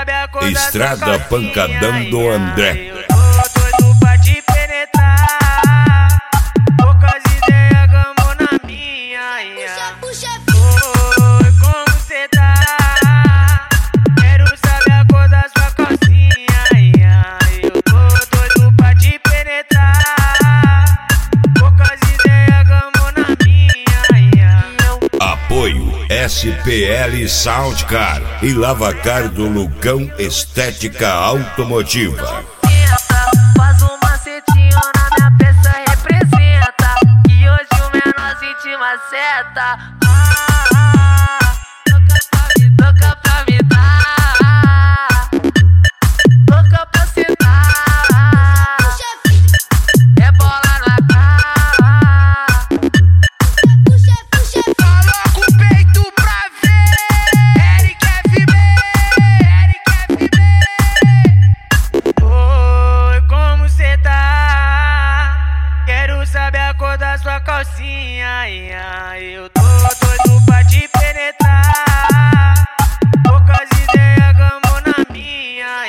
Estrada Pancadão do André. Eu tô doido pra te penetrar. Poucas ideias, gamou na minha. Puxa, Oi, como cê tá? Quero saber a cor da sua calcinha. Eu tô doido pra te penetrar. Poucas ideias, gamou na minha. Apoio SPL Soundcar e Lavacar do Lucão Estética Automotiva. faz um macetinho na minha peça, representa que hoje o menor sente uma seta. Louca pra me dar, louca pra sentar, é bola na cara. Coloca o peito pra ver. Eric FB. Oi, como cê tá? Quero saber a cor da sua calcinha. Eu tô doido pra te penetrar. Poucas ideias, gamou na minha.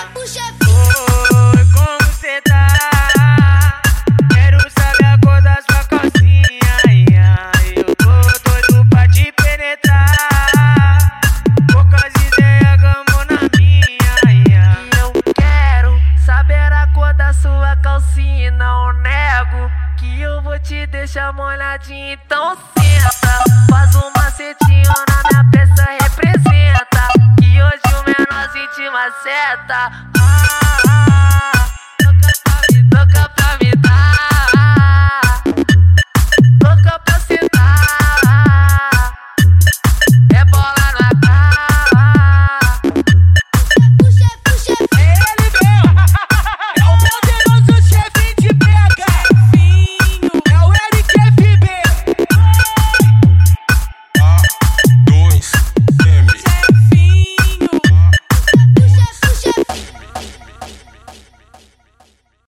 Oi, como cê tá? Quero saber a cor da sua calcinha. Eu tô doido pra te penetrar. Poucas ideias, gamou na minha. Eu quero saber a cor da sua calcinha e não nego que eu vou te deixar molhadinho. Então senta, faz um macetinho na minha peça, representa que hoje o menor sente uma seta.